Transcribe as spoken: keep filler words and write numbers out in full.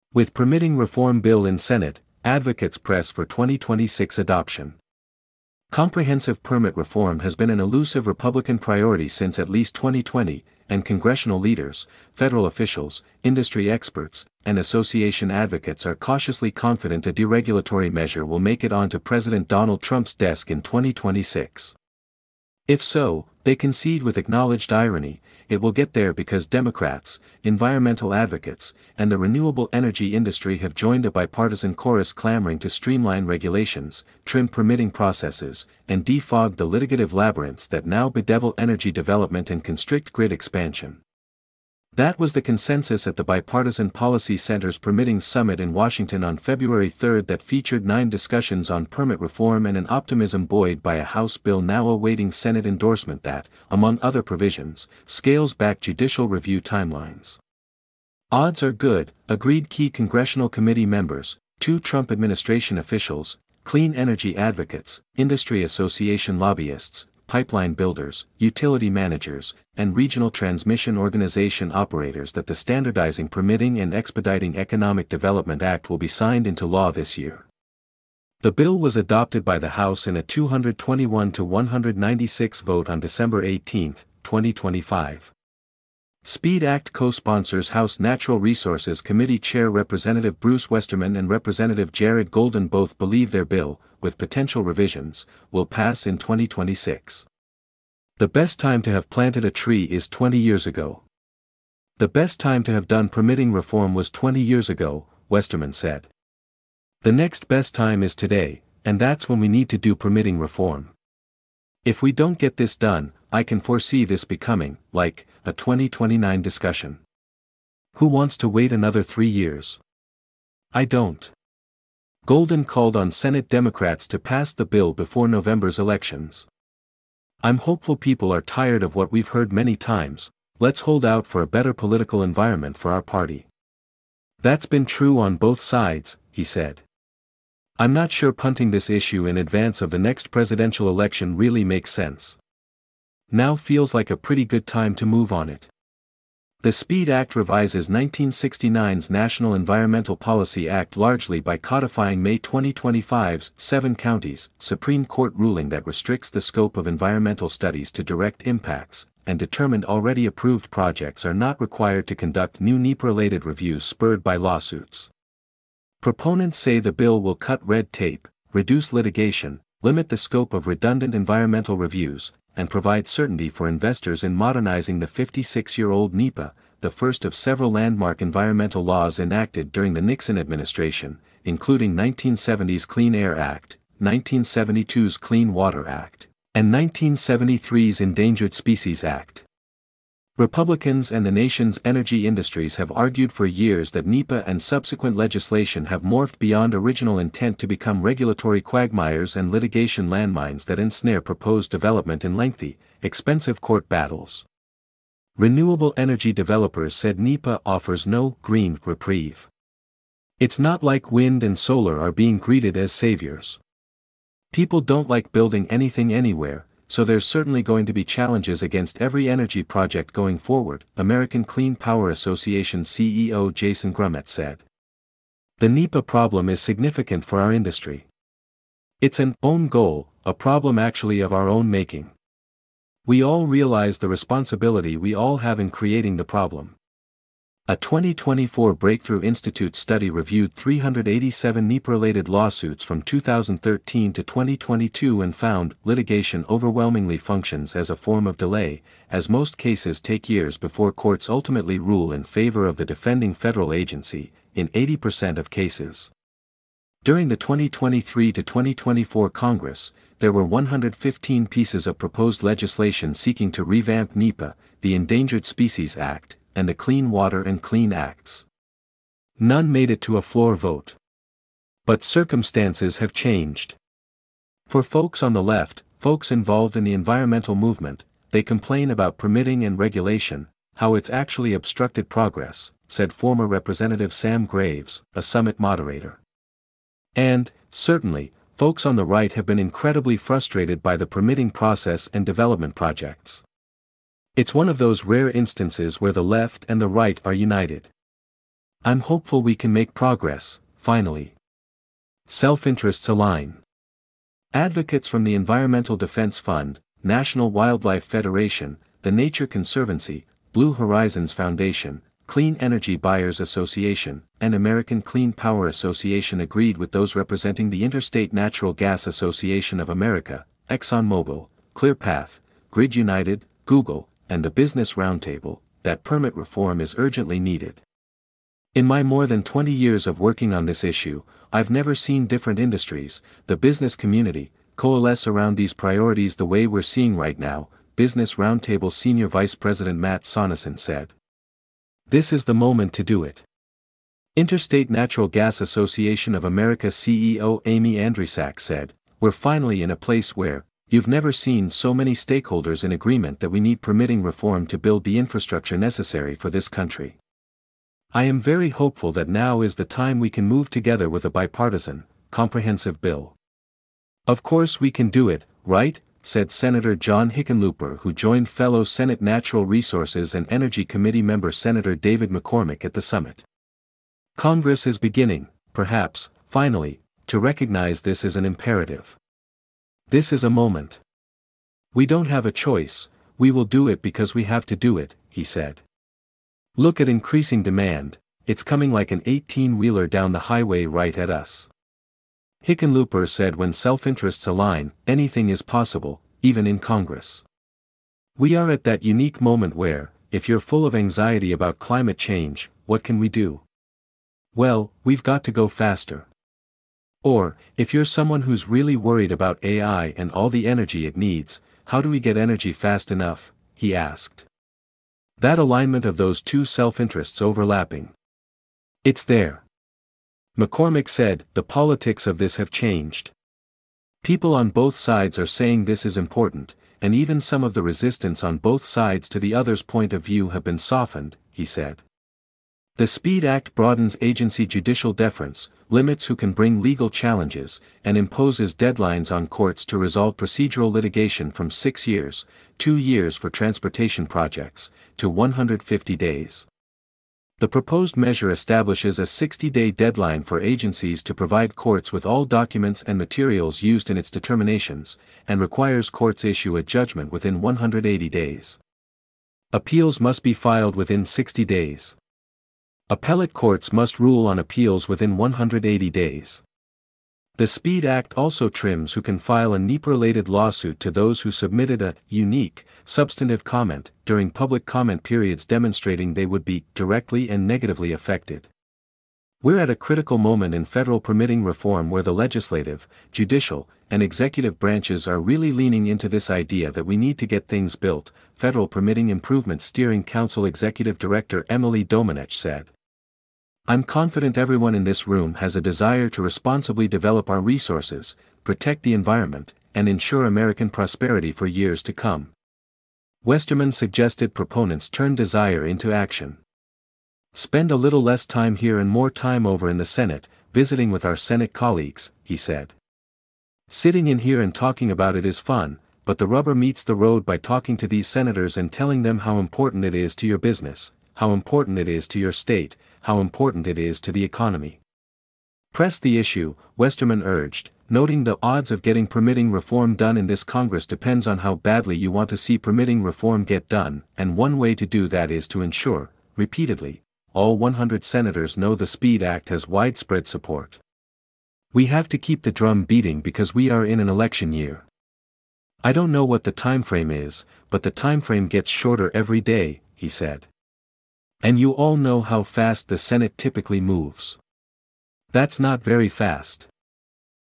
With permitting reform bill in Senate, advocates press for twenty twenty-six adoption. Comprehensive permit reform has been an elusive Republican priority since at least twenty twenty, and congressional leaders, federal officials, industry experts, and association advocates are cautiously confident a deregulatory measure will make it onto President Donald Trump's desk in twenty twenty-six. If so, they concede with acknowledged irony, it will get there because Democrats, environmental advocates, and the renewable energy industry have joined a bipartisan chorus clamoring to streamline regulations, trim permitting processes, and defog the litigative labyrinths that now bedevil energy development and constrict grid expansion. That was the consensus at the Bipartisan Policy Center's Permitting Summit in Washington on February third that featured nine discussions on permit reform and an optimism buoyed by a House bill now awaiting Senate endorsement that, among other provisions, scales back judicial review timelines. Odds are good, agreed key congressional committee members, two Trump administration officials, clean energy advocates, industry association lobbyists, pipeline builders, utility managers, and regional transmission organization operators that the Standardizing Permitting and Expediting Economic Development Act will be signed into law this year. The bill was adopted by the House in a two hundred twenty-one to one hundred ninety-six vote on December eighteenth, twenty twenty-five. SPEED Act co-sponsors House Natural Resources Committee Chair Representative Bruce Westerman and Representative Jared Golden both believe their bill, with potential revisions, will pass in twenty twenty-six. The best time to have planted a tree is twenty years ago. The best time to have done permitting reform was twenty years ago, Westerman said. The next best time is today, and that's when we need to do permitting reform. If we don't get this done, I can foresee this becoming, like, a twenty twenty-nine discussion. Who wants to wait another three years? I don't. Golden called on Senate Democrats to pass the bill before November's elections. I'm hopeful people are tired of what we've heard many times, let's hold out for a better political environment for our party. That's been true on both sides, he said. I'm not sure punting this issue in advance of the next presidential election really makes sense. Now feels like a pretty good time to move on it. The SPEED Act revises nineteen sixty-nine's National Environmental Policy Act largely by codifying May twenty twenty-five's Seven Counties Supreme Court ruling that restricts the scope of environmental studies to direct impacts, and determined already approved projects are not required to conduct new NEPA-related reviews spurred by lawsuits. Proponents say the bill will cut red tape, reduce litigation, limit the scope of redundant environmental reviews, and provide certainty for investors in modernizing the fifty-six-year-old NEPA, the first of several landmark environmental laws enacted during the Nixon administration, including nineteen seventy's Clean Air Act, nineteen seventy-two's Clean Water Act, and nineteen seventy-three's Endangered Species Act. Republicans and the nation's energy industries have argued for years that NEPA and subsequent legislation have morphed beyond original intent to become regulatory quagmires and litigation landmines that ensnare proposed development in lengthy, expensive court battles. Renewable energy developers said NEPA offers no green reprieve. It's not like wind and solar are being greeted as saviors. People don't like building anything anywhere, so there's certainly going to be challenges against every energy project going forward, American Clean Power Association C E O Jason Grumet said. The NEPA problem is significant for our industry. It's an own goal, a problem actually of our own making. We all realize the responsibility we all have in creating the problem. A twenty twenty-four Breakthrough Institute study reviewed three hundred eighty-seven NEPA-related lawsuits from two thousand thirteen to twenty twenty-two and found litigation overwhelmingly functions as a form of delay, as most cases take years before courts ultimately rule in favor of the defending federal agency, in eighty percent of cases. During the twenty twenty-three to twenty twenty-four Congress, there were one hundred fifteen pieces of proposed legislation seeking to revamp NEPA, the Endangered Species Act, and the Clean Water and Clean Acts. None made it to a floor vote. But circumstances have changed. For folks on the left, folks involved in the environmental movement, they complain about permitting and regulation, how it's actually obstructed progress, said former Representative Sam Graves, a summit moderator. And, certainly, folks on the right have been incredibly frustrated by the permitting process and development projects. It's one of those rare instances where the left and the right are united. I'm hopeful we can make progress, finally. Self-interests align. Advocates from the Environmental Defense Fund, National Wildlife Federation, the Nature Conservancy, Blue Horizons Foundation, Clean Energy Buyers Association, and American Clean Power Association agreed with those representing the Interstate Natural Gas Association of America, ExxonMobil, ClearPath, Grid United, Google, and the Business Roundtable, that permit reform is urgently needed. In my more than twenty years of working on this issue, I've never seen different industries, the business community, coalesce around these priorities the way we're seeing right now, Business Roundtable Senior Vice President Matt Sonneson said. This is the moment to do it. Interstate Natural Gas Association of America C E O Amy Andrysak said, "We're finally in a place where, you've never seen so many stakeholders in agreement that we need permitting reform to build the infrastructure necessary for this country. I am very hopeful that now is the time we can move together with a bipartisan, comprehensive bill." Of course we can do it, right? Said Senator John Hickenlooper, who joined fellow Senate Natural Resources and Energy Committee member Senator David McCormick at the summit. Congress is beginning, perhaps, finally, to recognize this as an imperative. This is a moment. We don't have a choice, we will do it because we have to do it, he said. Look at increasing demand, it's coming like an eighteen-wheeler down the highway right at us. Hickenlooper said when self-interests align, anything is possible, even in Congress. We are at that unique moment where, if you're full of anxiety about climate change, what can we do? Well, we've got to go faster. Or, if you're someone who's really worried about A I and all the energy it needs, how do we get energy fast enough? He asked. That alignment of those two self-interests overlapping. It's there. McCormick said, the politics of this have changed. People on both sides are saying this is important, and even some of the resistance on both sides to the other's point of view have been softened, he said. The SPEED Act broadens agency judicial deference, limits who can bring legal challenges, and imposes deadlines on courts to resolve procedural litigation from six years, two years for transportation projects, to one hundred fifty days. The proposed measure establishes a sixty-day deadline for agencies to provide courts with all documents and materials used in its determinations, and requires courts issue a judgment within one hundred eighty days. Appeals must be filed within sixty days. Appellate courts must rule on appeals within one hundred eighty days. The SPEED Act also trims who can file a NEPA-related lawsuit to those who submitted a unique, substantive comment during public comment periods demonstrating they would be directly and negatively affected. We're at a critical moment in federal permitting reform where the legislative, judicial, and executive branches are really leaning into this idea that we need to get things built, Federal Permitting Improvement Steering Council Executive Director Emily Domenech said. I'm confident everyone in this room has a desire to responsibly develop our resources, protect the environment, and ensure American prosperity for years to come. Westerman suggested proponents turn desire into action. Spend a little less time here and more time over in the Senate, visiting with our Senate colleagues, he said. Sitting in here and talking about it is fun, but the rubber meets the road by talking to these senators and telling them how important it is to your business, how important it is to your state, how important it is to the economy. Press the issue, Westerman urged, noting the odds of getting permitting reform done in this Congress depends on how badly you want to see permitting reform get done, and one way to do that is to ensure, repeatedly, all one hundred senators know the SPEED Act has widespread support. We have to keep the drum beating because we are in an election year. I don't know what the timeframe is, but the timeframe gets shorter every day, he said. And you all know how fast the Senate typically moves. That's not very fast.